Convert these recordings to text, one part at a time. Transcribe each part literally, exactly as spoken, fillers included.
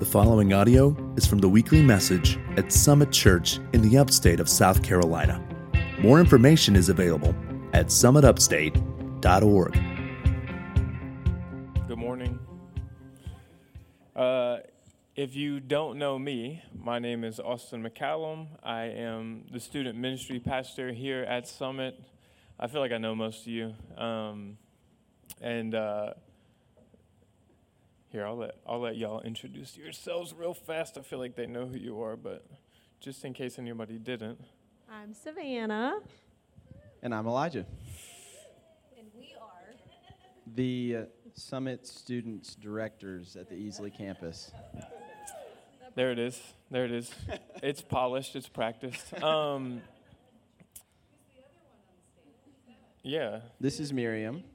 The following audio is from the weekly message at Summit Church in the upstate of South Carolina. More information is available at summit upstate dot org. Good morning. Uh, if you don't know me, my name is Austin McCallum. I am the student ministry pastor here at Summit. I feel like I know most of you. Um, and uh, here, I'll let I'll let y'all introduce yourselves real fast. I feel like they know who you are, but just in case anybody didn't. I'm Savannah. And I'm Elijah. And we are the uh, Summit Students Directors at the Easley campus. There it is. There it is. It's polished. It's practiced. Um, yeah. This is Miriam.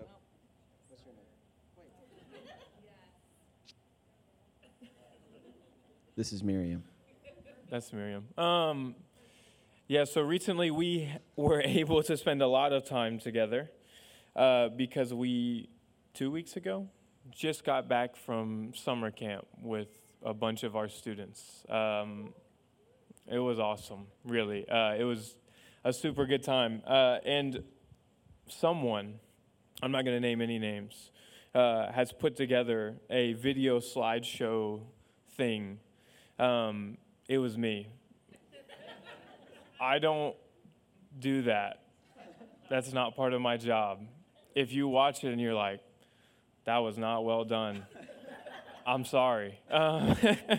This is Miriam. That's Miriam. Um, yeah, so recently we were able to spend a lot of time together uh, because we, two weeks ago, just got back from summer camp with a bunch of our students. Um, it was awesome, really. Uh, it was a super good time. Uh, and someone, I'm not going to name any names, uh, has put together a video slideshow thing. Um, it was me. I don't do that. That's not part of my job. If you watch it and you're like, that was not well done, I'm sorry. Uh,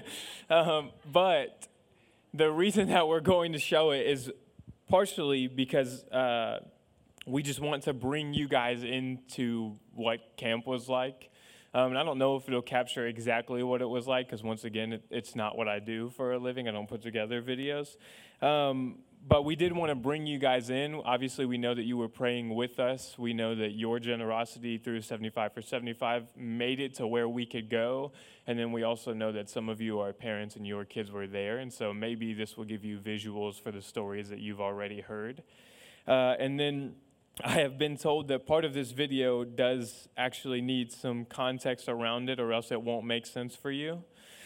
um, but the reason that we're going to show it is partially because uh, we just want to bring you guys into what camp was like. Um, and I don't know if it'll capture exactly what it was like, because once again, it, it's not what I do for a living. I don't put together videos. Um, but we did want to bring you guys in. Obviously, we know that you were praying with us. We know that your generosity through seventy-five for seventy-five made it to where we could go. And then we also know that some of you are parents and your kids were there. And so maybe this will give you visuals for the stories that you've already heard. Uh, and then I have been told that part of this video does actually need some context around it, or else it won't make sense for you.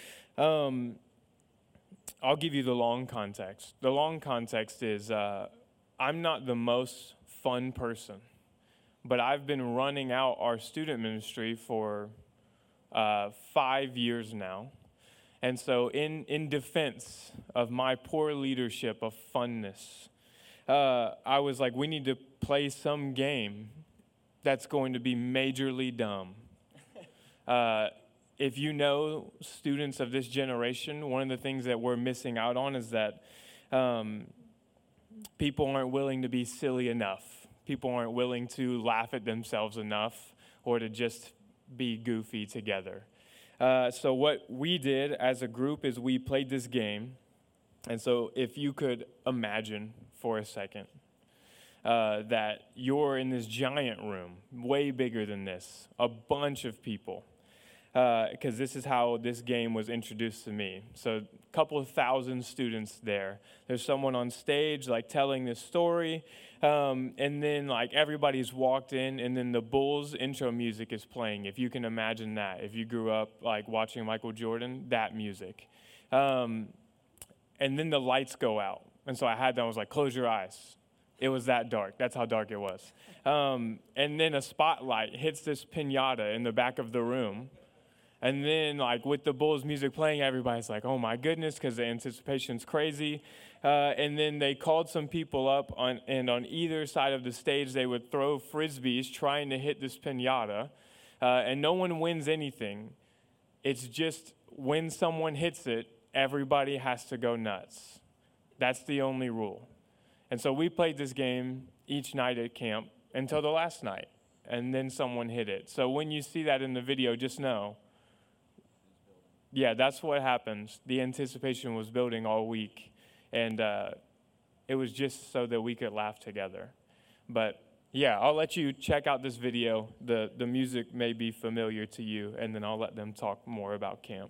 Um, I'll give you the long context. The long context is uh, I'm not the most fun person, but I've been running out our student ministry for uh, five years now. And so in, in defense of my poor leadership of funness, Uh, I was like, we need to play some game that's going to be majorly dumb. Uh, if you know students of this generation, one of the things that we're missing out on is that um, people aren't willing to be silly enough. People aren't willing to laugh at themselves enough or to just be goofy together. Uh, so what we did as a group is we played this game. And so if you could imagine for a second uh, that you're in this giant room, way bigger than this, a bunch of people, because uh, this is how this game was introduced to me. So a couple of thousand students there. There's someone on stage like telling this story, um, and then like everybody's walked in, and then the Bulls intro music is playing. If you can imagine that, if you grew up like watching Michael Jordan, that music. Um, and then the lights go out. And so I had them, I was like, close your eyes. It was that dark. That's how dark it was. Um, and then a spotlight hits this piñata in the back of the room. And then, like, with the Bulls music playing, everybody's like, oh, my goodness, because the anticipation's crazy. Uh, and then they called some people up, on, and on either side of the stage, they would throw Frisbees trying to hit this piñata. Uh, and no one wins anything. It's just when someone hits it, everybody has to go nuts. That's the only rule. And so we played this game each night at camp until the last night, and then someone hit it. So when you see that in the video, just know, yeah, that's what happens. The anticipation was building all week, and uh, it was just so that we could laugh together. But yeah, I'll let you check out this video. The, the music may be familiar to you, and then I'll let them talk more about camp.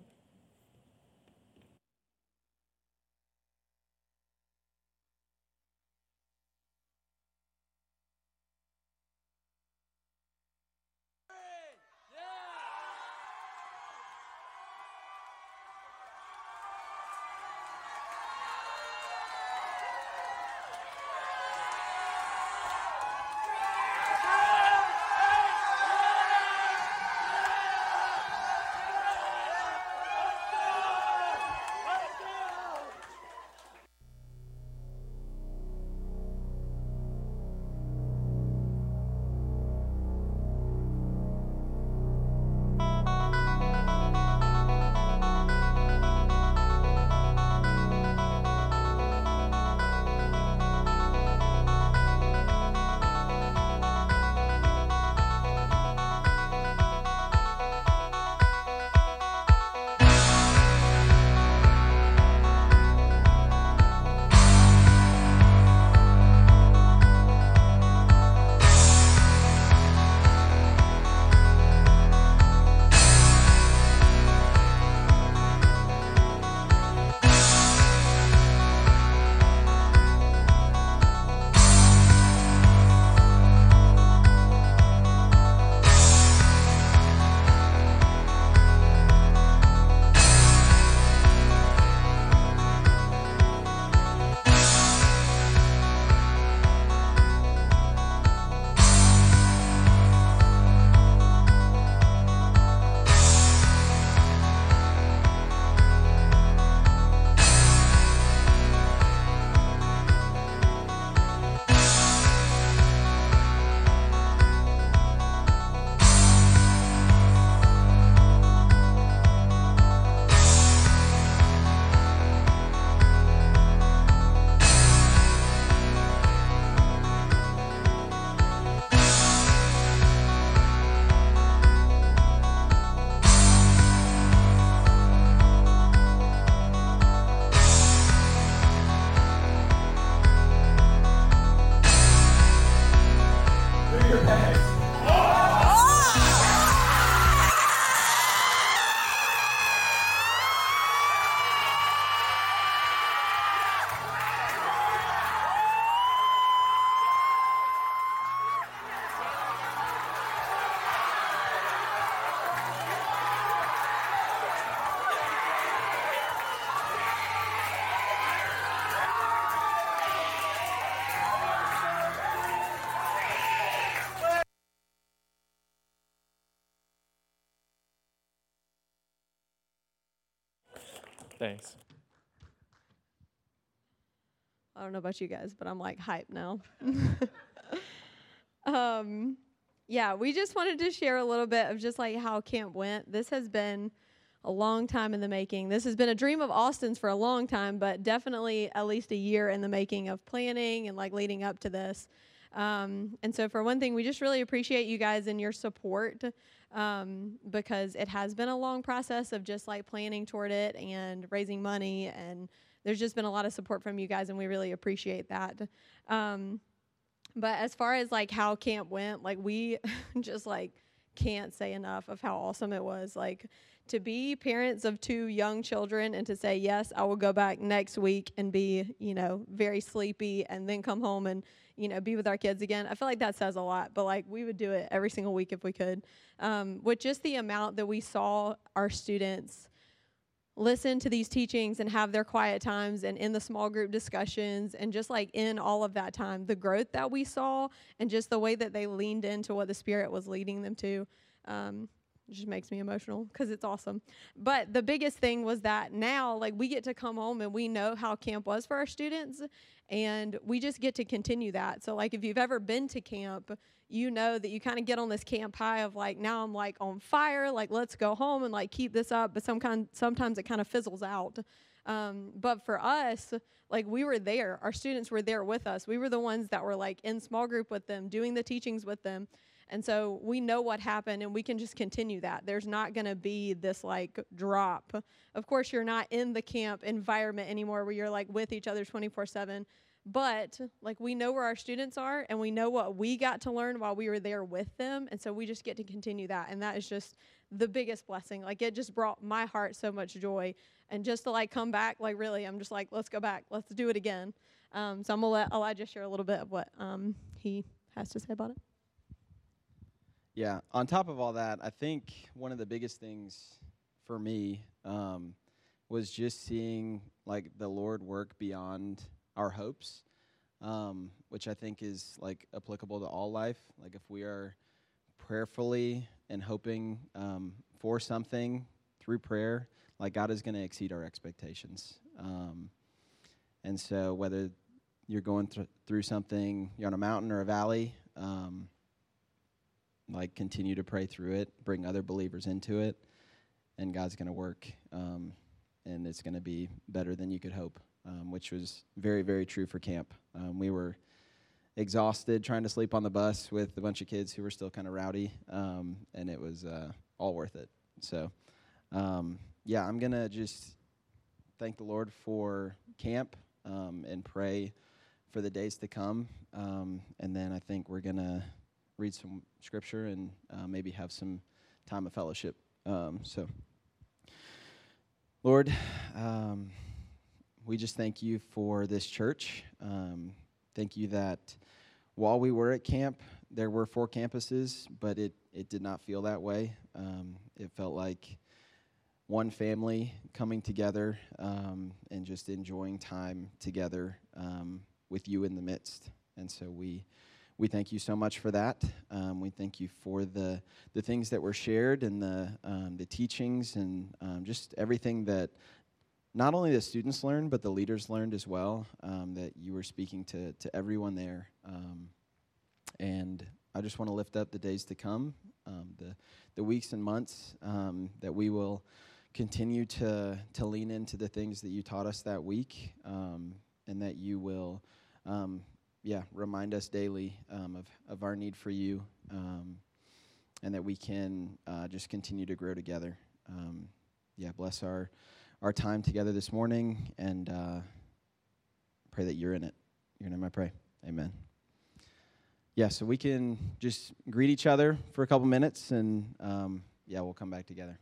Thanks. I don't know about you guys, but I'm like hyped now. um, yeah, we just wanted to share a little bit of just like how camp went. This has been a long time in the making. This has been a dream of Austin's for a long time, but definitely at least a year in the making of planning and like leading up to this. Um, and so for one thing, we just really appreciate you guys and your support um, because it has been a long process of just like planning toward it and raising money, and there's just been a lot of support from you guys, and we really appreciate that. Um, but as far as like how camp went, like we just like can't say enough of how awesome it was. Like to be parents of two young children and to say, yes, I will go back next week and be, you know, very sleepy and then come home and, you know, be with our kids again. I feel like that says a lot, but like we would do it every single week if we could. Um, with just the amount that we saw our students listen to these teachings and have their quiet times and in the small group discussions and just like in all of that time, the growth that we saw and just the way that they leaned into what the Spirit was leading them to, um, just makes me emotional because it's awesome. But the biggest thing was that now, like, we get to come home and we know how camp was for our students, and we just get to continue that. So, like, if you've ever been to camp, you know that you kind of get on this camp high of, like, now I'm, like, on fire, like, let's go home and, like, keep this up. But some kind, sometimes it kind of fizzles out. Um, but for us, like, we were there. Our students were there with us. We were the ones that were, like, in small group with them, doing the teachings with them. And so we know what happened, and we can just continue that. There's not going to be this, like, drop. Of course, you're not in the camp environment anymore where you're, like, with each other twenty-four seven. But, like, we know where our students are, and we know what we got to learn while we were there with them. And so we just get to continue that. And that is just the biggest blessing. Like, it just brought my heart so much joy. And just to, like, come back, like, really, I'm just like, let's go back. Let's do it again. Um, so I'm going to let Elijah share a little bit of what um, he has to say about it. Yeah, on top of all that, I think one of the biggest things for me um, was just seeing, like, the Lord work beyond our hopes, um, which I think is, like, applicable to all life. Like, if we are prayerfully and hoping um, for something through prayer, like, God is going to exceed our expectations. Um, and so whether you're going th- through something, you're on a mountain or a valley, um, like, continue to pray through it, bring other believers into it, and God's going to work, um, and it's going to be better than you could hope, um, which was very, very true for camp. Um, we were exhausted trying to sleep on the bus with a bunch of kids who were still kind of rowdy, um, and it was uh, all worth it. So, um, yeah, I'm going to just thank the Lord for camp um, and pray for the days to come, um, and then I think we're going to read some scripture and uh, maybe have some time of fellowship. Um, so, Lord, um, we just thank you for this church. Um, thank you that while we were at camp, there were four campuses, but it, it did not feel that way. Um, it felt like one family coming together um, and just enjoying time together um, with you in the midst. And so we We thank you so much for that. Um, we thank you for the the things that were shared and the um, the teachings and um, just everything that not only the students learned, but the leaders learned as well, um, that you were speaking to, to everyone there. Um, and I just want to lift up the days to come, um, the the weeks and months, um, that we will continue to, to lean into the things that you taught us that week, um, and that you will Um, yeah, remind us daily um, of, of our need for you, um, and that we can uh, just continue to grow together. Um, yeah, bless our our time together this morning, and uh, pray that you're in it. In your name I pray. Amen. Yeah, so we can just greet each other for a couple minutes, and um, yeah, we'll come back together.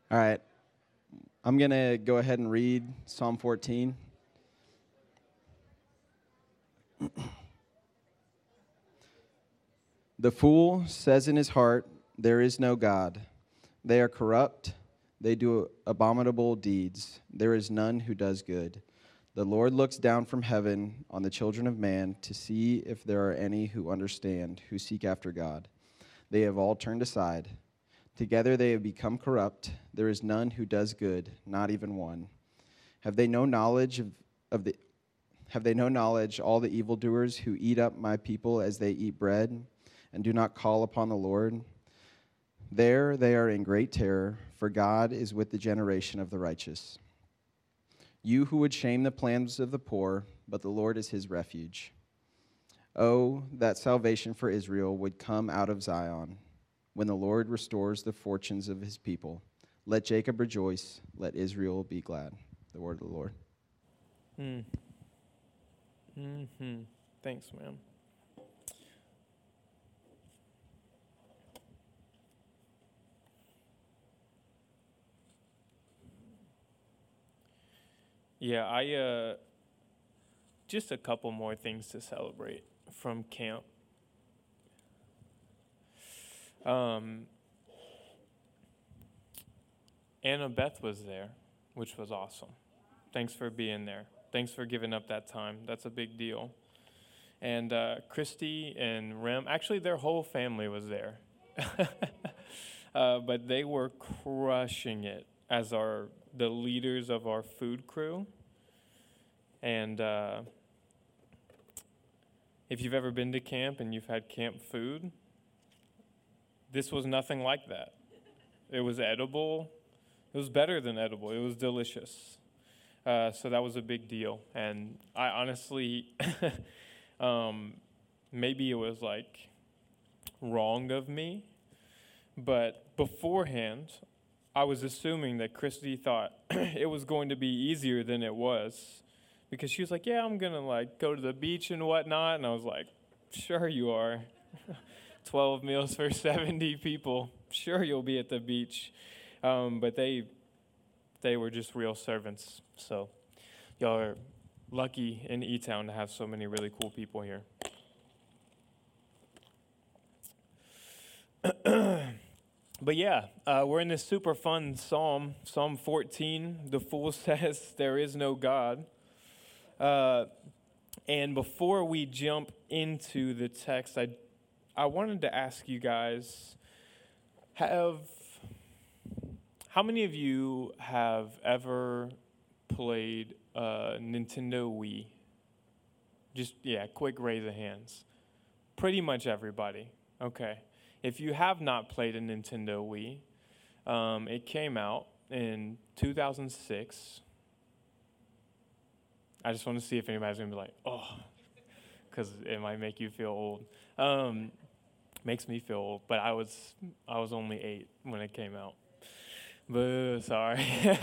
All right. I'm going to go ahead and read Psalm fourteen. The fool says in his heart, there is no God. They are corrupt. They do abominable deeds. There is none who does good. The Lord looks down from heaven on the children of man to see if there are any who understand, who seek after God. They have all turned aside. Together they have become corrupt. There is none who does good, not even one. Have they no knowledge of, of the have they no knowledge, all the evildoers who eat up my people as they eat bread, and do not call upon the Lord? There they are in great terror, for God is with the generation of the righteous. You who would shame the plans of the poor, but the Lord is his refuge. Oh, that salvation for Israel would come out of Zion, when the Lord restores the fortunes of his people. Let Jacob rejoice, let Israel be glad. The word of the Lord. Hmm. Mm-hmm. Thanks, man. Yeah, I, uh, just a couple more things to celebrate from camp. Um, Anna Beth was there, which was awesome. Thanks for being there. Thanks for giving up that time. That's a big deal. And uh, Christy and Rem, actually their whole family was there. uh, but they were crushing it as our the leaders of our food crew. And uh, if you've ever been to camp and you've had camp food, this was nothing like that. It was edible. It was better than edible. It was delicious. Uh, so that was a big deal. And I honestly, um, maybe it was like wrong of me, but beforehand, I was assuming that Christy thought it was going to be easier than it was, because she was like, yeah, I'm going to like go to the beach and whatnot. And I was like, sure you are. twelve meals for seventy people. Sure you'll be at the beach. Um, but they they were just real servants. So y'all are lucky in E-Town to have so many really cool people here. But yeah, uh, we're in this super fun psalm, Psalm fourteen. The fool says there is no God. Uh, and before we jump into the text, I I wanted to ask you guys, have how many of you have ever played uh, Nintendo Wii? Just, yeah, quick raise of hands. Pretty much everybody. Okay. If you have not played a Nintendo Wii, um, it came out in two thousand six. I just want to see if anybody's going to be like, oh, because it might make you feel old. Um, makes me feel old, but I was I was only eight when it came out. Boo, sorry.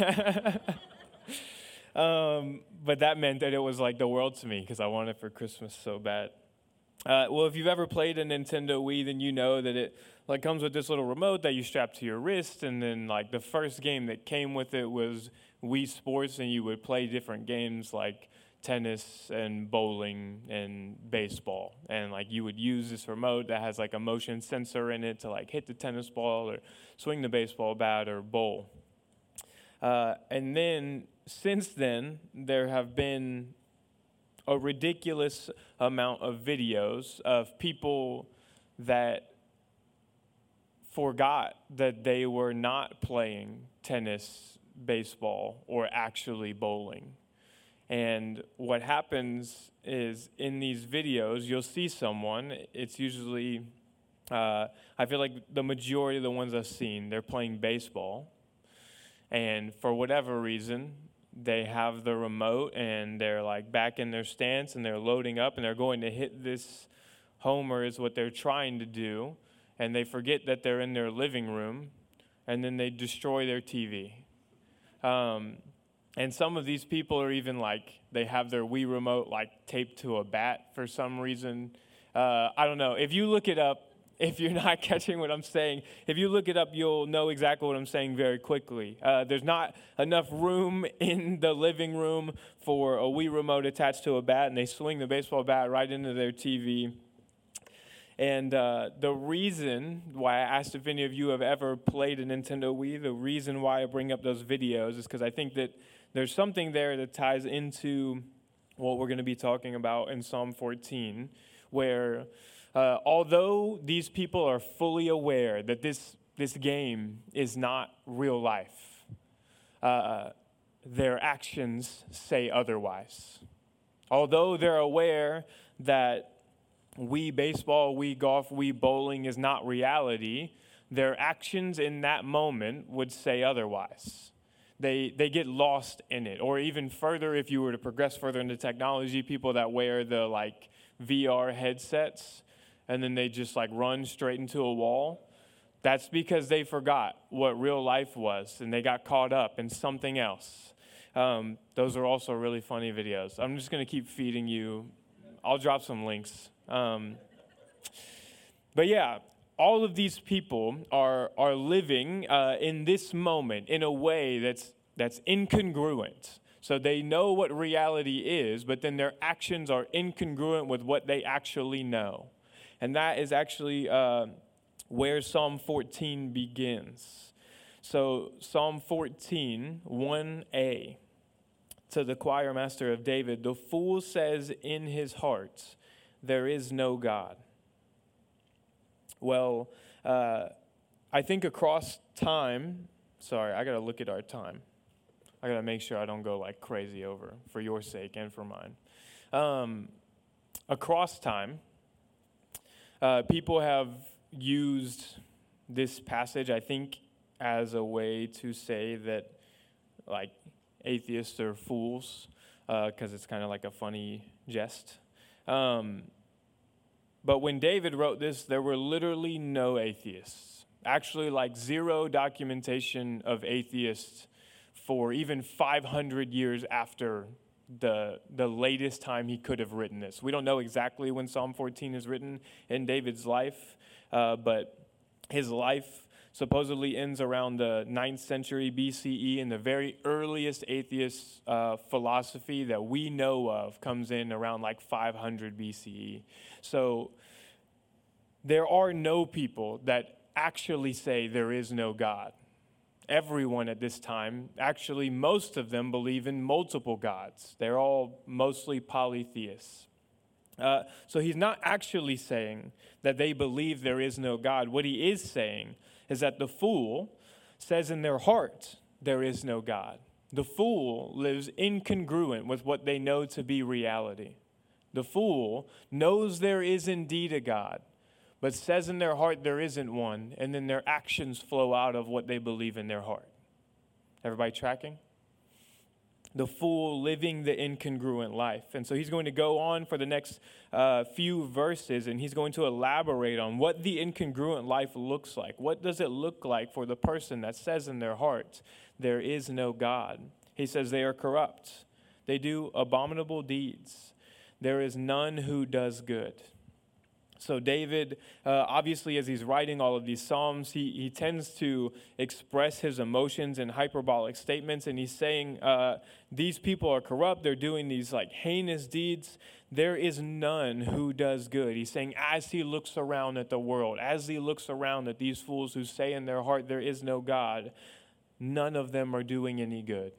um, but that meant that it was like the world to me because I wanted it for Christmas so bad. Uh, well, if you've ever played a Nintendo Wii, then you know that it like comes with this little remote that you strap to your wrist, and then like the first game that came with it was Wii Sports, and you would play different games like tennis and bowling and baseball, and like you would use this remote that has like a motion sensor in it to like hit the tennis ball or swing the baseball bat or bowl. Uh, and then since then, there have been a ridiculous amount of videos of people that forgot that they were not playing tennis, baseball, or actually bowling. And what happens is in these videos, you'll see someone, it's usually, uh, I feel like the majority of the ones I've seen, they're playing baseball. And for whatever reason, they have the remote and they're like back in their stance and they're loading up and they're going to hit this homer is what they're trying to do. And they forget that they're in their living room and then they destroy their T V. Um, And some of these people are even like, they have their Wii remote like taped to a bat for some reason. Uh, I don't know. If you look it up, if you're not catching what I'm saying. If you look it up, you'll know exactly what I'm saying very quickly. Uh, there's not enough room in the living room for a Wii remote attached to a bat, and they swing the baseball bat right into their T V. And uh, the reason why I asked if any of you have ever played a Nintendo Wii, the reason why I bring up those videos is because I think that there's something there that ties into what we're going to be talking about in Psalm fourteen, where uh, although these people are fully aware that this, this game is not real life, uh, their actions say otherwise. Although they're aware that Wii baseball, Wii golf, Wii bowling is not reality, their actions in that moment would say otherwise. They they get lost in it. Or even further, if you were to progress further into technology, people that wear the like V R headsets and then they just like run straight into a wall, that's because they forgot what real life was and they got caught up in something else. Um, those are also really funny videos. I'm just going to keep feeding you. I'll drop some links. Um, but yeah, all of these people are are living uh, in this moment in a way that's that's incongruent. So they know what reality is, but then their actions are incongruent with what they actually know. And that is actually uh, where Psalm fourteen begins. So Psalm fourteen, one a, to the choir master of David, the fool says in his heart, there is no God. Well, uh, I think across time, sorry, I got to look at our time. I got to make sure I don't go like crazy over for your sake and for mine. Um, across time, uh, people have used this passage, I think, as a way to say that like atheists are fools, because uh, it's kind of like a funny jest. Um, but when David wrote this, there were literally no atheists. Actually, like zero documentation of atheists for even five hundred years after the, the latest time he could have written this. We don't know exactly when Psalm fourteen is written in David's life, uh, but his life supposedly ends around the ninth century B C E, and the very earliest atheist uh, philosophy that we know of comes in around like five hundred B C E. So there are no people that actually say there is no God. Everyone at this time, actually most of them believe in multiple gods. They're all mostly polytheists. Uh, so he's not actually saying that they believe there is no God. What he is saying is that the fool says in their heart there is no God. The fool lives incongruent with what they know to be reality. The fool knows there is indeed a God, but says in their heart there isn't one, and then their actions flow out of what they believe in their heart. Everybody tracking? The fool living the incongruent life. And so he's going to go on for the next uh, few verses, and he's going to elaborate on what the incongruent life looks like. What does it look like for the person that says in their heart, there is no God? He says they are corrupt. They do abominable deeds. There is none who does good. So David, uh, obviously, as he's writing all of these psalms, he, he tends to express his emotions in hyperbolic statements, and he's saying uh, these people are corrupt. They're doing these like heinous deeds. There is none who does good. He's saying as he looks around at the world, as he looks around at these fools who say in their heart there is no God, none of them are doing any good.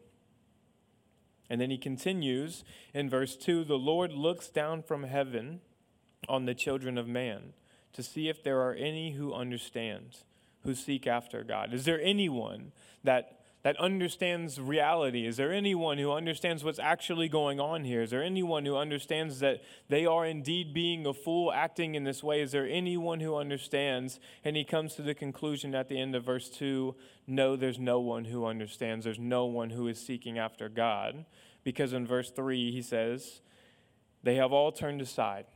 And then he continues in verse two, the Lord looks down from heaven on the children of man to see if there are any who understand, who seek after God. Is there anyone that that understands reality? Is there anyone who understands what's actually going on here? Is there anyone who understands that they are indeed being a fool, acting in this way? Is there anyone who understands? And he comes to the conclusion at the end of verse two, no, there's no one who understands. There's no one who is seeking after God. Because in verse three, he says, they have all turned aside.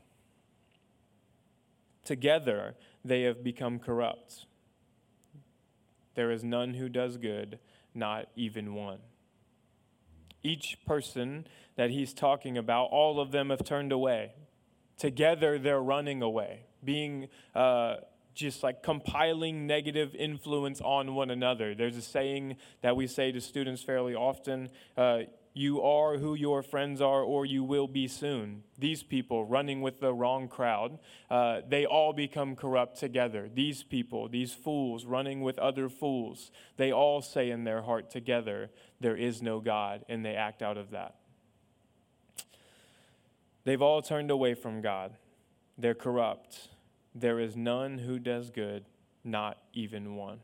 Together, they have become corrupt. There is none who does good, not even one. Each person that he's talking about, all of them have turned away. Together, they're running away, being uh, just like compiling negative influence on one another. There's a saying that we say to students fairly often, uh, you are who your friends are, or you will be soon. These people running with the wrong crowd, uh, they all become corrupt together. These people, these fools running with other fools, they all say in their heart together, there is no God, and they act out of that. They've all turned away from God. They're corrupt. There is none who does good, not even one.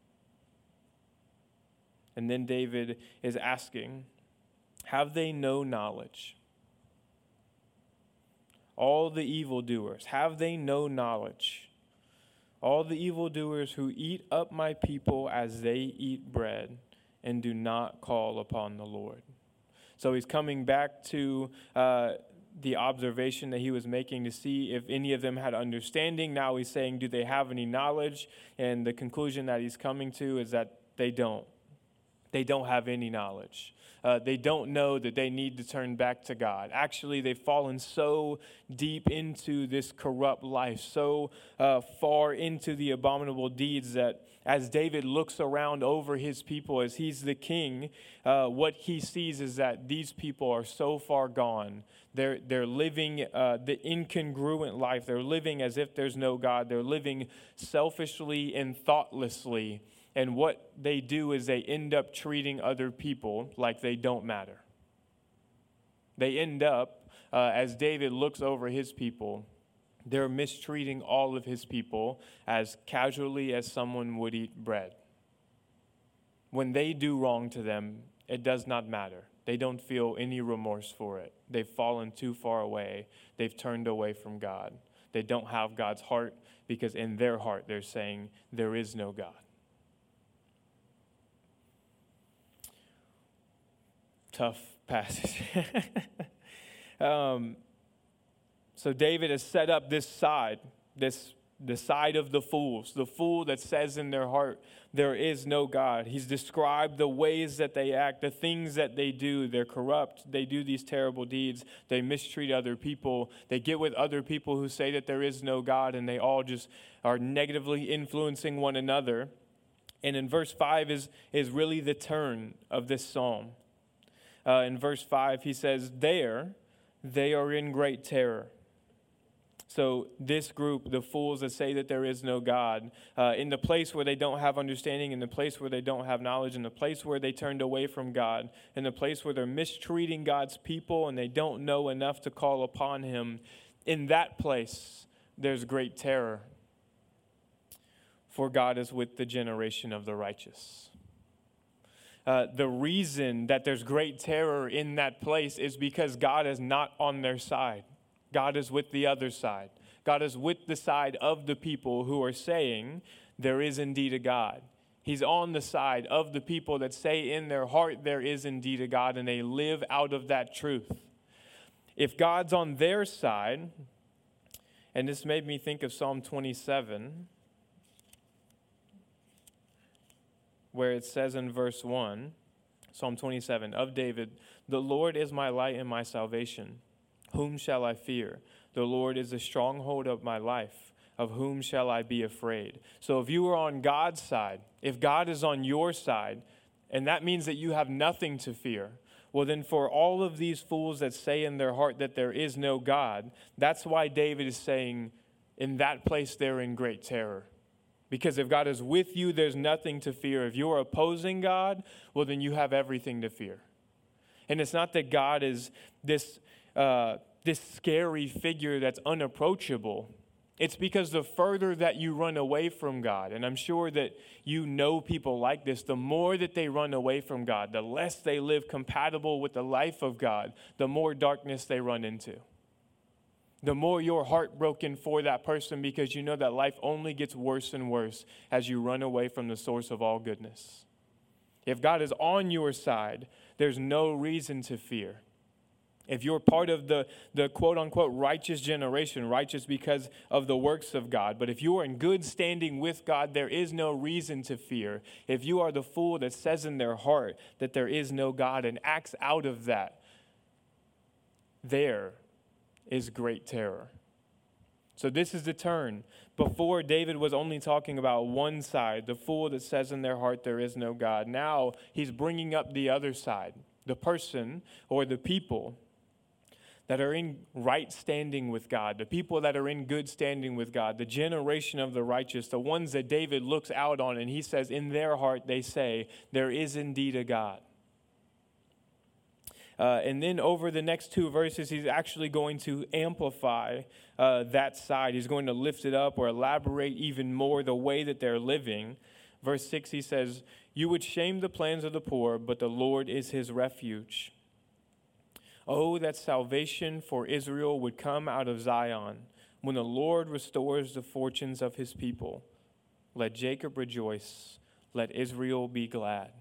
And then David is asking, have they no knowledge? All the evildoers, have they no knowledge? All the evildoers who eat up my people as they eat bread and do not call upon the Lord. So he's coming back to uh, the observation that he was making to see if any of them had understanding. Now he's saying, do they have any knowledge? And the conclusion that he's coming to is that they don't. They don't have any knowledge. Uh, they don't know that they need to turn back to God. Actually, they've fallen so deep into this corrupt life, so uh, far into the abominable deeds that as David looks around over his people, as he's the king, uh, what he sees is that these people are so far gone. They're, they're living uh, the incongruent life. They're living as if there's no God. They're living selfishly and thoughtlessly. And what they do is they end up treating other people like they don't matter. They end up, uh, as David looks over his people, they're mistreating all of his people as casually as someone would eat bread. When they do wrong to them, it does not matter. They don't feel any remorse for it. They've fallen too far away. They've turned away from God. They don't have God's heart because in their heart they're saying there is no God. Tough passage. um, so David has set up this side, this the side of the fools, the fool that says in their heart, there is no God. He's described the ways that they act, the things that they do. They're corrupt. They do these terrible deeds. They mistreat other people. They get with other people who say that there is no God, and they all just are negatively influencing one another. And in verse five is, is really the turn of this psalm. Uh, in verse five, he says, there they are in great terror. So this group, the fools that say that there is no God, uh, in the place where they don't have understanding, in the place where they don't have knowledge, in the place where they turned away from God, in the place where they're mistreating God's people and they don't know enough to call upon him, in that place there's great terror. For God is with the generation of the righteous. Uh, the reason that there's great terror in that place is because God is not on their side. God is with the other side. God is with the side of the people who are saying there is indeed a God. He's on the side of the people that say in their heart there is indeed a God, and they live out of that truth. If God's on their side, and this made me think of Psalm twenty-seven, where it says in verse one, Psalm twenty-seven, of David, the Lord is my light and my salvation. Whom shall I fear? The Lord is the stronghold of my life. Of whom shall I be afraid? So if you are on God's side, if God is on your side, and that means that you have nothing to fear, well then for all of these fools that say in their heart that there is no God, that's why David is saying, in that place they're in great terror. Because if God is with you, there's nothing to fear. If you're opposing God, well then you have everything to fear. And it's not that God is this Uh, this scary figure that's unapproachable. It's because the further that you run away from God, and I'm sure that you know people like this, the more that they run away from God, the less they live compatible with the life of God, the more darkness they run into. The more you're heartbroken for that person because you know that life only gets worse and worse as you run away from the source of all goodness. If God is on your side, there's no reason to fear. If you're part of the, the quote-unquote righteous generation, righteous because of the works of God, but if you are in good standing with God, there is no reason to fear. If you are the fool that says in their heart that there is no God and acts out of that, there is great terror. So this is the turn. Before, David was only talking about one side, the fool that says in their heart there is no God. Now he's bringing up the other side, the person or the people that are in right standing with God, the people that are in good standing with God, the generation of the righteous, the ones that David looks out on and he says in their heart they say, there is indeed a God. Uh, and then over the next two verses, he's actually going to amplify uh, that side. He's going to lift it up or elaborate even more the way that they're living. Verse six, he says, you would shame the plans of the poor, but the Lord is his refuge. Oh, that salvation for Israel would come out of Zion when the Lord restores the fortunes of his people. Let Jacob rejoice. Let Israel be glad.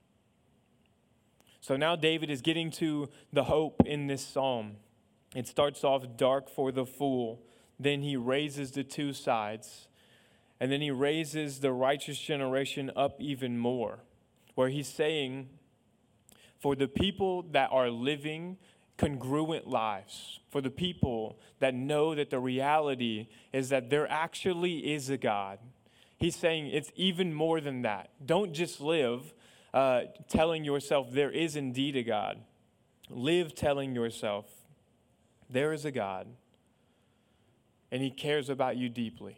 So now David is getting to the hope in this psalm. It starts off dark for the fool. Then he raises the two sides. And then he raises the righteous generation up even more, where he's saying, for the people that are living congruent lives, for the people that know that the reality is that there actually is a God, he's saying it's even more than that. Don't just live uh, telling yourself there is indeed a God. Live telling yourself there is a God, and he cares about you deeply.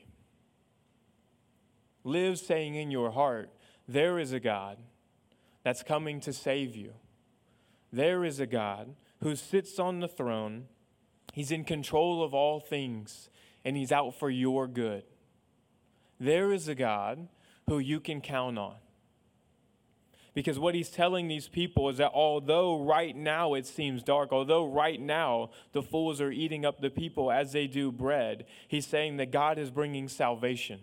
Live saying in your heart, there is a God that's coming to save you. There is a God who sits on the throne. He's in control of all things, and he's out for your good. There is a God who you can count on. Because what he's telling these people is that although right now it seems dark, although right now the fools are eating up the people as they do bread, he's saying that God is bringing salvation.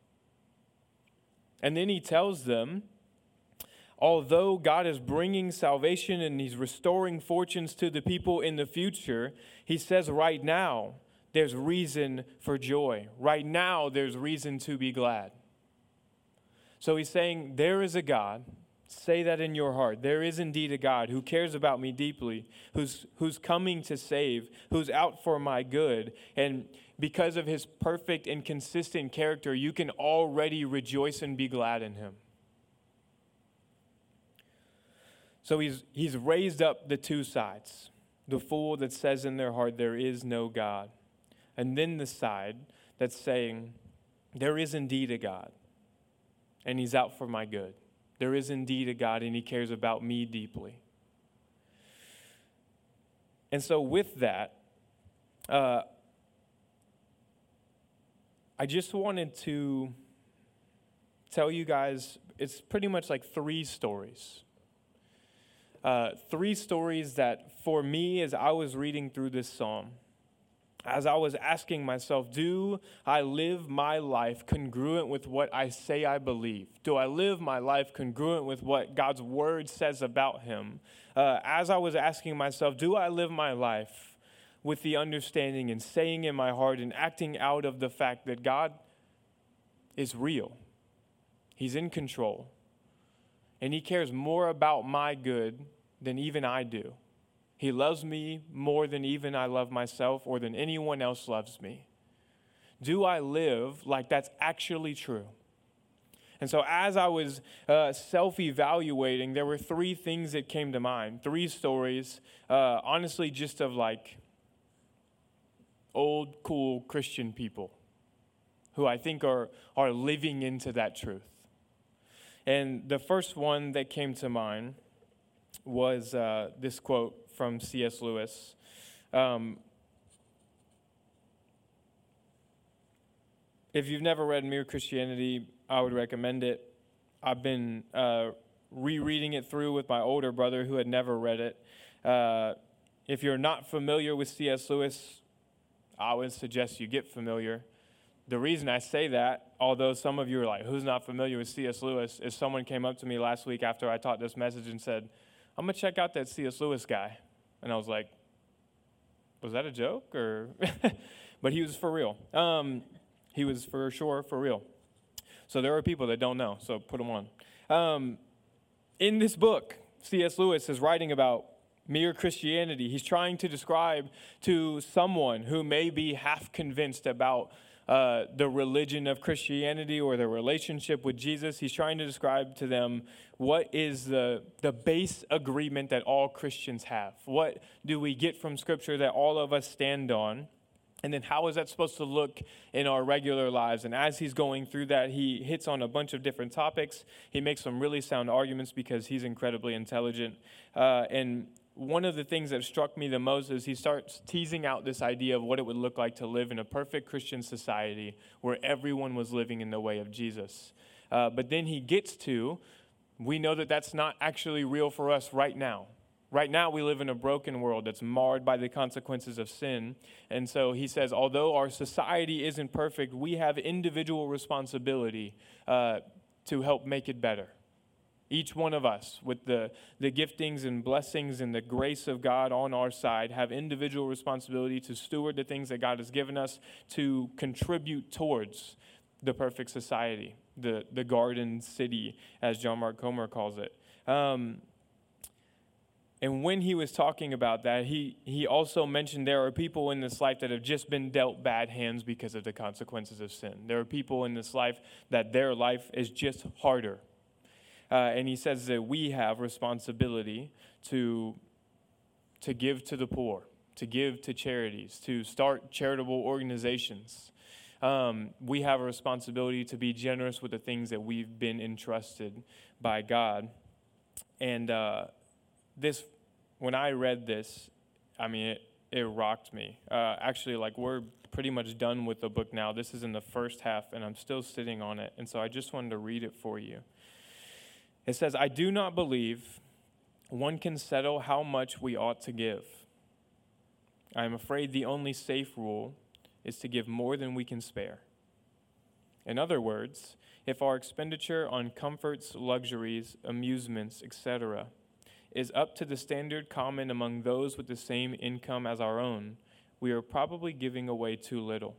And then he tells them, although God is bringing salvation and he's restoring fortunes to the people in the future, he says right now there's reason for joy. Right now there's reason to be glad. So he's saying there is a God. Say that in your heart. There is indeed a God who cares about me deeply, who's who's coming to save, who's out for my good. And because of his perfect and consistent character, you can already rejoice and be glad in him. So he's he's raised up the two sides. The fool that says in their heart, there is no God. And then the side that's saying, there is indeed a God, and he's out for my good. There is indeed a God, and he cares about me deeply. And so with that, uh, I just wanted to tell you guys, it's pretty much like three stories. Uh, three stories that for me, as I was reading through this psalm, as I was asking myself, do I live my life congruent with what I say I believe? Do I live my life congruent with what God's word says about him? Uh, as I was asking myself, do I live my life with the understanding and saying in my heart and acting out of the fact that God is real? He's in control. And he cares more about my good than even I do. He loves me more than even I love myself or than anyone else loves me. Do I live like that's actually true? And so as I was uh, self-evaluating, there were three things that came to mind. Three stories, uh, honestly, just of like old, cool Christian people who I think are, are living into that truth. And the first one that came to mind was uh, this quote from C S Lewis. Um, if you've never read Mere Christianity, I would recommend it. I've been uh, rereading it through with my older brother who had never read it. Uh, if you're not familiar with C S Lewis, I would suggest you get familiar. The reason I say that, although some of you are like, who's not familiar with C S Lewis, is someone came up to me last week after I taught this message and said, I'm going to check out that C S Lewis guy. And I was like, was that a joke? Or but he was for real. Um, he was for sure for real. So there are people that don't know, so put them on. Um, in this book, C S Lewis is writing about mere Christianity. He's trying to describe to someone who may be half convinced about uh, the religion of Christianity or the relationship with Jesus. He's trying to describe to them what is the, the base agreement that all Christians have. What do we get from Scripture that all of us stand on? And then how is that supposed to look in our regular lives? And as he's going through that, he hits on a bunch of different topics. He makes some really sound arguments because he's incredibly intelligent. Uh, and one of the things that struck me the most is he starts teasing out this idea of what it would look like to live in a perfect Christian society where everyone was living in the way of Jesus. Uh, but then he gets to, we know that that's not actually real for us right now. Right now, we live in a broken world that's marred by the consequences of sin. And so he says, although our society isn't perfect, we have individual responsibility uh, to help make it better. Each one of us, with the, the giftings and blessings and the grace of God on our side, have individual responsibility to steward the things that God has given us, to contribute towards the perfect society, the, the garden city, as John Mark Comer calls it. Um, And when he was talking about that, he, he also mentioned there are people in this life that have just been dealt bad hands because of the consequences of sin. There are people in this life that their life is just harder. Uh, and he says that we have responsibility to, to give to the poor, to give to charities, to start charitable organizations. Um, we have a responsibility to be generous with the things that we've been entrusted by God. And uh This, when I read this, I mean, it, it rocked me. Uh, actually, like, we're pretty much done with the book now. This is in the first half, and I'm still sitting on it. And so I just wanted to read it for you. It says, I do not believe one can settle how much we ought to give. I am afraid the only safe rule is to give more than we can spare. In other words, if our expenditure on comforts, luxuries, amusements, et cetera, is up to the standard common among those with the same income as our own, we are probably giving away too little.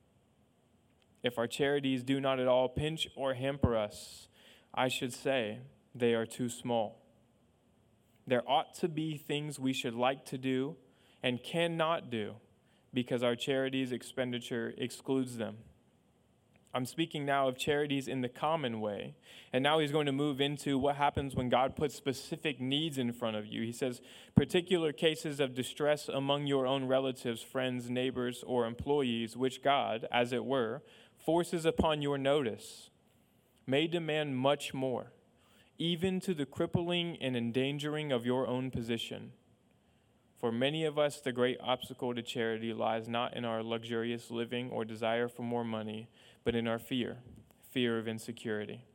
If our charities do not at all pinch or hamper us, I should say they are too small. There ought to be things we should like to do and cannot do because our charities expenditure excludes them. I'm speaking now of charities in the common way. And now he's going to move into what happens when God puts specific needs in front of you. He says, particular cases of distress among your own relatives, friends, neighbors, or employees, which God, as it were, forces upon your notice, may demand much more, even to the crippling and endangering of your own position. For many of us, the great obstacle to charity lies not in our luxurious living or desire for more money, but in our fear, fear of insecurity.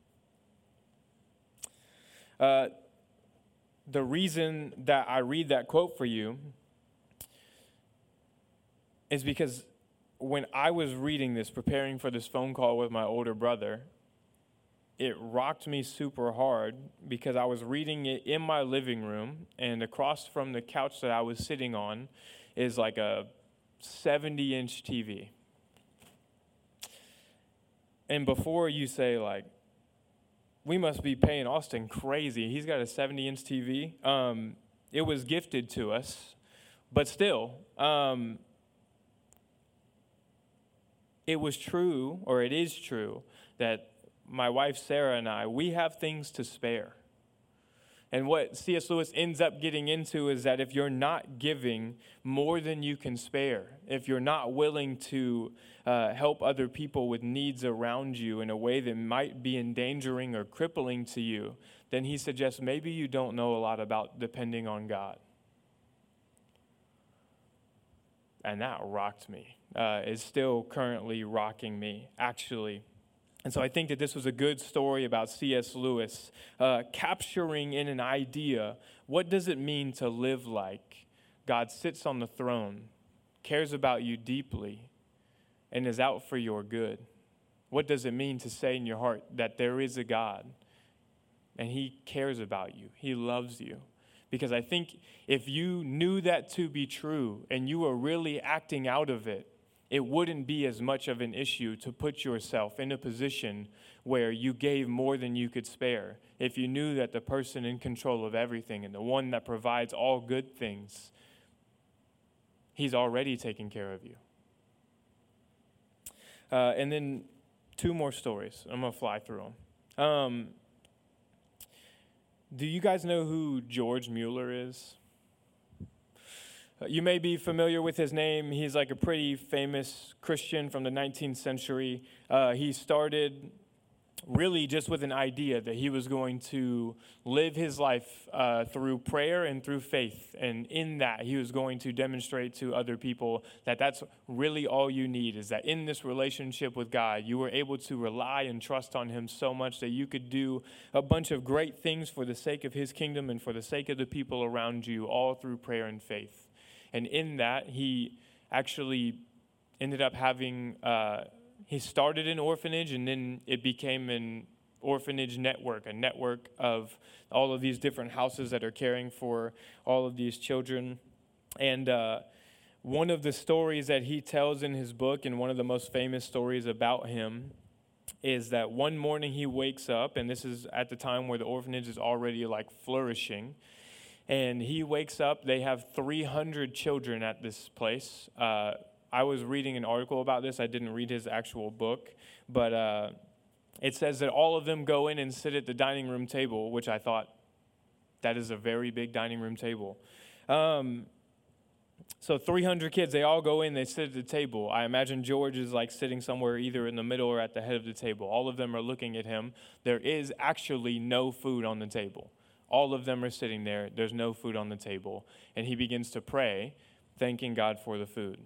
Uh, the reason that I read that quote for you is because when I was reading this, preparing for this phone call with my older brother, it rocked me super hard because I was reading it in my living room, and across from the couch that I was sitting on is like a seventy-inch T V. And before you say, like, we must be paying Austin crazy, he's got a seventy-inch T V, um, it was gifted to us, but still, um, it was true, or it is true, that my wife Sarah and I, we have things to spare. And what C S Lewis ends up getting into is that if you're not giving more than you can spare, if you're not willing to uh, help other people with needs around you in a way that might be endangering or crippling to you, then he suggests maybe you don't know a lot about depending on God. And that rocked me. Uh, it's still currently rocking me, actually. And so I think that this was a good story about C S Lewis uh, capturing in an idea, what does it mean to live like God sits on the throne, cares about you deeply, and is out for your good? What does it mean to say in your heart that there is a God and he cares about you, he loves you? Because I think if you knew that to be true and you were really acting out of it, it wouldn't be as much of an issue to put yourself in a position where you gave more than you could spare if you knew that the person in control of everything and the one that provides all good things, he's already taken care of you. Uh, and then two more stories. I'm going to fly through them. Um, do you guys know who George Mueller is? You may be familiar with his name. He's like a pretty famous Christian from the nineteenth century. Uh, he started really just with an idea that he was going to live his life uh, through prayer and through faith. And in that, he was going to demonstrate to other people that that's really all you need, is that in this relationship with God, you were able to rely and trust on him so much that you could do a bunch of great things for the sake of his kingdom and for the sake of the people around you, all through prayer and faith. And in that, he actually ended up having, uh, he started an orphanage, and then it became an orphanage network, a network of all of these different houses that are caring for all of these children. And uh, one of the stories that he tells in his book, and one of the most famous stories about him, is that one morning he wakes up, and this is at the time where the orphanage is already like flourishing. And he wakes up, they have three hundred children at this place. Uh, I was reading an article about this. I didn't read his actual book. But uh, it says that all of them go in and sit at the dining room table, which I thought, that is a very big dining room table. Um, so three hundred kids, they all go in, they sit at the table. I imagine George is like sitting somewhere either in the middle or at the head of the table. All of them are looking at him. There is actually no food on the table. All of them are sitting there. There's no food on the table. And he begins to pray, thanking God for the food.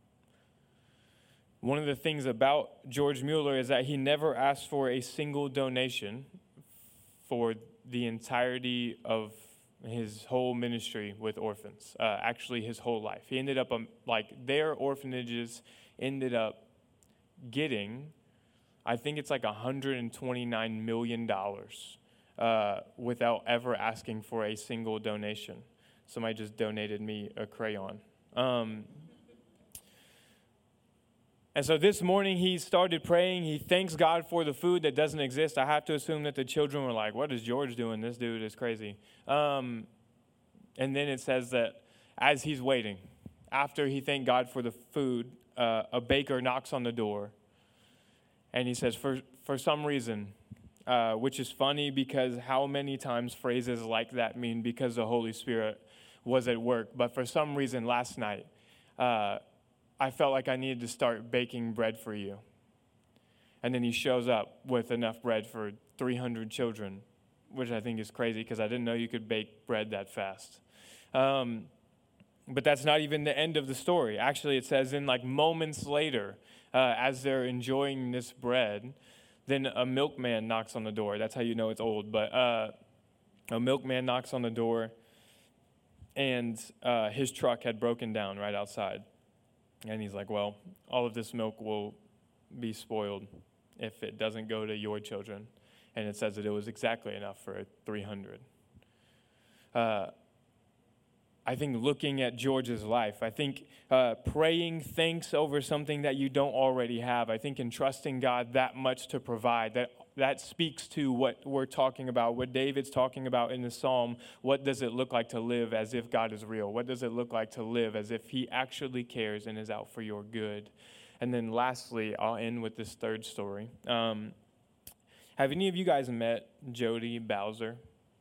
One of the things about George Mueller is that he never asked for a single donation for the entirety of his whole ministry with orphans, uh, actually his whole life. He ended up, um, like, their orphanages ended up getting, I think it's like one hundred twenty-nine million dollars. Uh, without ever asking for a single donation. Somebody just donated me a crayon. Um, and so this morning he started praying. He thanks God for the food that doesn't exist. I have to assume that the children were like, what is George doing? This dude is crazy. Um, and then it says that as he's waiting, after he thanked God for the food, uh, a baker knocks on the door. And he says, for, for some reason, Uh, which is funny because how many times phrases like that mean because the Holy Spirit was at work. But for some reason last night, uh, I felt like I needed to start baking bread for you. And then he shows up with enough bread for three hundred children, which I think is crazy because I didn't know you could bake bread that fast. Um, but that's not even the end of the story. Actually, it says in like moments later, uh, as they're enjoying this bread, then a milkman knocks on the door. That's how you know it's old. But uh, a milkman knocks on the door, and uh, his truck had broken down right outside. And he's like, well, all of this milk will be spoiled if it doesn't go to your children. And it says that it was exactly enough for three hundred. Uh, I think looking at George's life, I think uh, praying thanks over something that you don't already have, I think entrusting God that much to provide, that that speaks to what we're talking about, what David's talking about in the psalm. What does it look like to live as if God is real? What does it look like to live as if he actually cares and is out for your good? And then lastly, I'll end with this third story. Um, have any of you guys met Jody Bowser?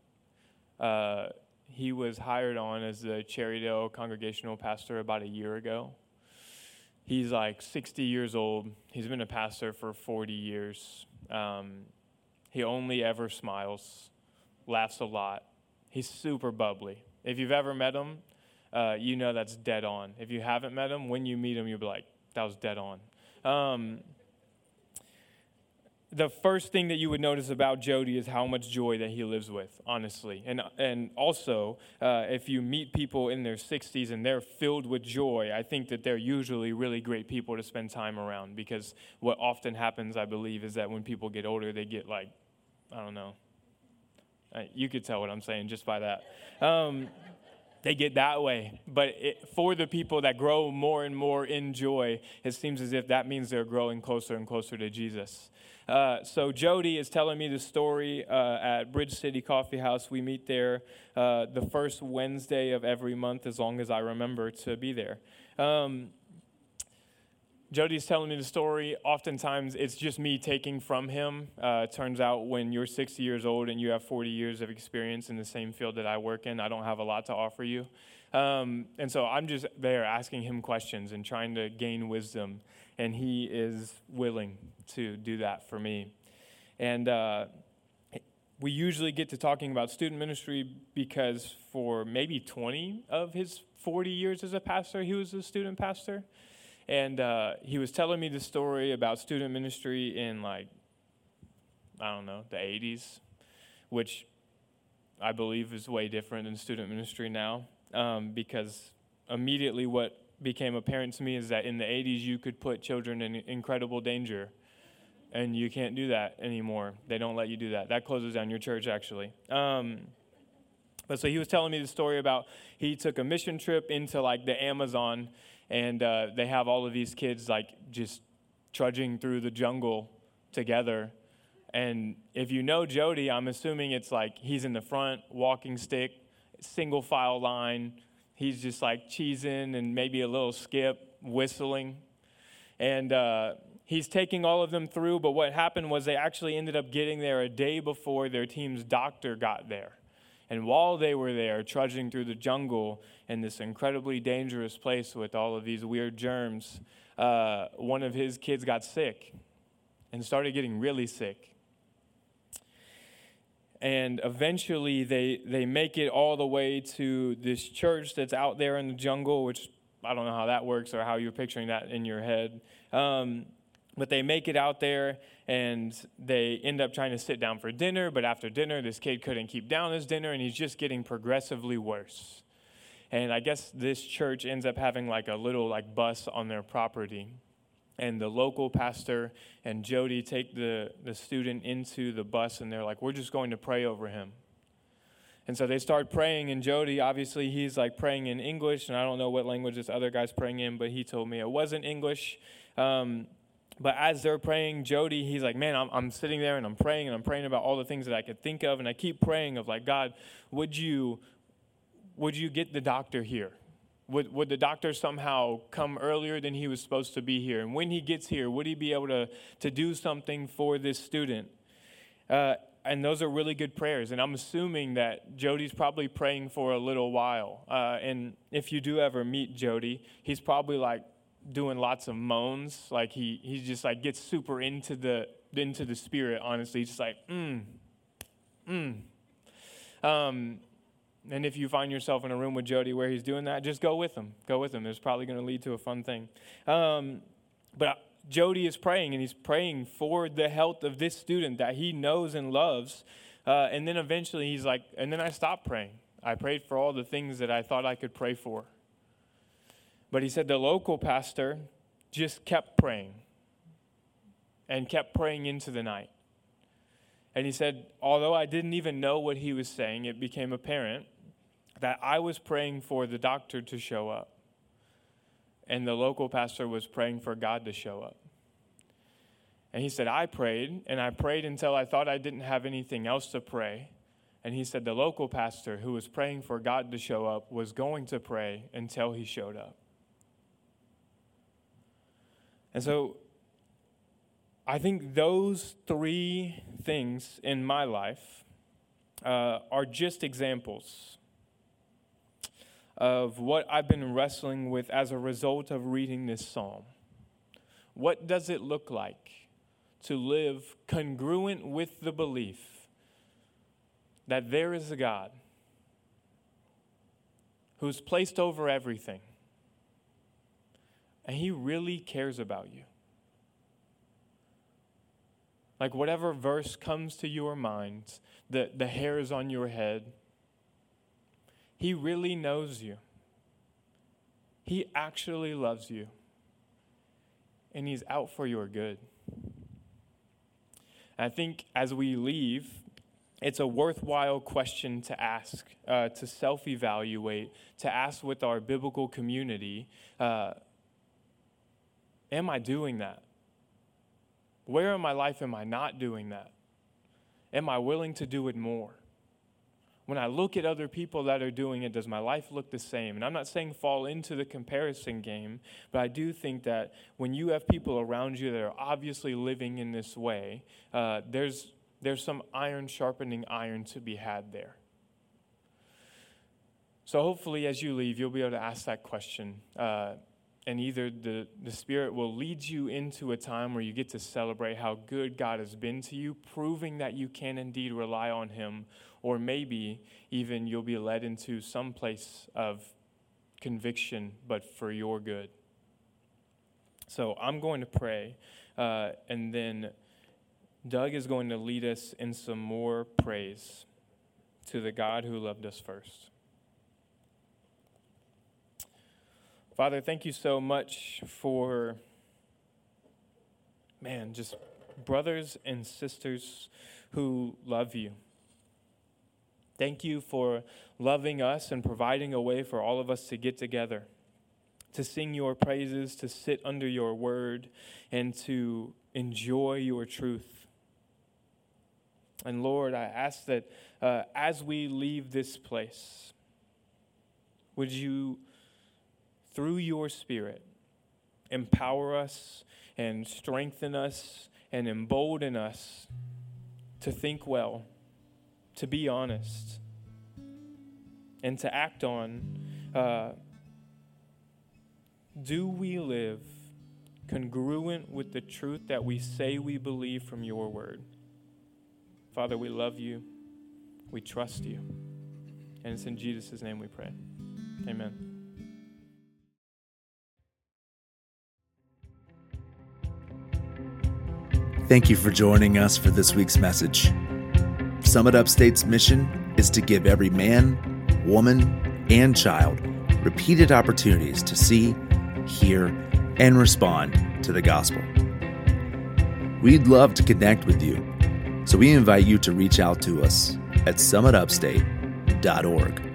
Uh He was hired on as the Cherrydale congregational pastor about a year ago. He's like sixty years old. He's been a pastor for forty years. Um, he only ever smiles, laughs a lot. He's super bubbly. If you've ever met him, uh, you know that's dead on. If you haven't met him, when you meet him, you'll be like, that was dead on. Um, The first thing that you would notice about Jody is how much joy that he lives with, honestly. And and also, uh, if you meet people in their sixties and they're filled with joy, I think that they're usually really great people to spend time around, because what often happens, I believe, is that when people get older, they get like, I don't know. You could tell what I'm saying just by that. Um, they get that way. But it, for the people that grow more and more in joy, it seems as if that means they're growing closer and closer to Jesus. Uh, so Jody is telling me the story uh, at Bridge City Coffee House. We meet there uh, the first Wednesday of every month, as long as I remember to be there. Um, Jody's telling me the story. Oftentimes, it's just me taking from him. Uh, it turns out when you're sixty years old and you have forty years of experience in the same field that I work in, I don't have a lot to offer you. Um, and so I'm just there asking him questions and trying to gain wisdom. And he is willing to do that for me. And uh, we usually get to talking about student ministry because for maybe twenty of his forty years as a pastor, he was a student pastor. And uh, he was telling me the story about student ministry in, like, I don't know, the eighties, which I believe is way different than student ministry now, um, because immediately what became apparent to me is that in the eighties you could put children in incredible danger, and you can't do that anymore. They don't let you do that. That closes down your church, actually. Um, but so he was telling me the story about he took a mission trip into, like, the Amazon, and uh, they have all of these kids, like, just trudging through the jungle together. And if you know Jody, I'm assuming it's like he's in the front, walking stick, single file line. He's just like cheesing and maybe a little skip, whistling. And uh, he's taking all of them through, but what happened was they actually ended up getting there a day before their team's doctor got there. And while they were there, trudging through the jungle in this incredibly dangerous place with all of these weird germs, uh, one of his kids got sick and started getting really sick. And eventually they they make it all the way to this church that's out there in the jungle, which I don't know how that works or how you're picturing that in your head. Um, but they make it out there, and they end up trying to sit down for dinner. But after dinner, this kid couldn't keep down his dinner, and he's just getting progressively worse. And I guess this church ends up having like a little like bus on their property. And the local pastor and Jody take the, the student into the bus, and they're like, we're just going to pray over him. And so they start praying, and Jody, obviously, he's like praying in English, and I don't know what language this other guy's praying in, but he told me it wasn't English. Um, but as they're praying, Jody, he's like, man, I'm, I'm sitting there, and I'm praying, and I'm praying about all the things that I could think of, and I keep praying of like, God, would you, would you get the doctor here? Would, would the doctor somehow come earlier than he was supposed to be here? And when he gets here, would he be able to, to do something for this student? Uh, and those are really good prayers. And I'm assuming that Jody's probably praying for a little while. Uh, and if you do ever meet Jody, he's probably like doing lots of moans. Like he he just like gets super into the into the spirit, honestly. He's just like, mm, mm. Um And if you find yourself in a room with Jody where he's doing that, just go with him. Go with him. It's probably going to lead to a fun thing. Um, but Jody is praying, and he's praying for the health of this student that he knows and loves. Uh, and then eventually he's like, and then I stopped praying. I prayed for all the things that I thought I could pray for. But he said the local pastor just kept praying and kept praying into the night. And he said, although I didn't even know what he was saying, it became apparent that I was praying for the doctor to show up. And the local pastor was praying for God to show up. And he said, I prayed, and I prayed until I thought I didn't have anything else to pray. And he said the local pastor who was praying for God to show up was going to pray until he showed up. And so I think those three things in my life uh, are just examples of what I've been wrestling with as a result of reading this psalm. What does it look like to live congruent with the belief that there is a God who's placed over everything, and he really cares about you? Like whatever verse comes to your mind, the, the hairs on your head, he really knows you. He actually loves you. And he's out for your good. And I think as we leave, it's a worthwhile question to ask, uh, to self-evaluate, to ask with our biblical community, uh, am I doing that? Where in my life am I not doing that? Am I willing to do it more? When I look at other people that are doing it, does my life look the same? And I'm not saying fall into the comparison game, but I do think that when you have people around you that are obviously living in this way, uh, there's there's some iron sharpening iron to be had there. So hopefully as you leave, you'll be able to ask that question. Uh, and either the, the Spirit will lead you into a time where you get to celebrate how good God has been to you, proving that you can indeed rely on Him, or maybe even you'll be led into some place of conviction, but for your good. So I'm going to pray, uh, and then Doug is going to lead us in some more praise to the God who loved us first. Father, thank you so much for, man, just brothers and sisters who love you. Thank you for loving us and providing a way for all of us to get together, to sing your praises, to sit under your word, and to enjoy your truth. And Lord, I ask that uh, as we leave this place, would you, through your Spirit, empower us and strengthen us and embolden us to think well, to be honest, and to act on, uh, do we live congruent with the truth that we say we believe from your word? Father, we love you, we trust you, and it's in Jesus' name we pray. Amen. Thank you for joining us for this week's message. Summit Upstate's mission is to give every man, woman, and child repeated opportunities to see, hear, and respond to the gospel. We'd love to connect with you, so we invite you to reach out to us at summit upstate dot org.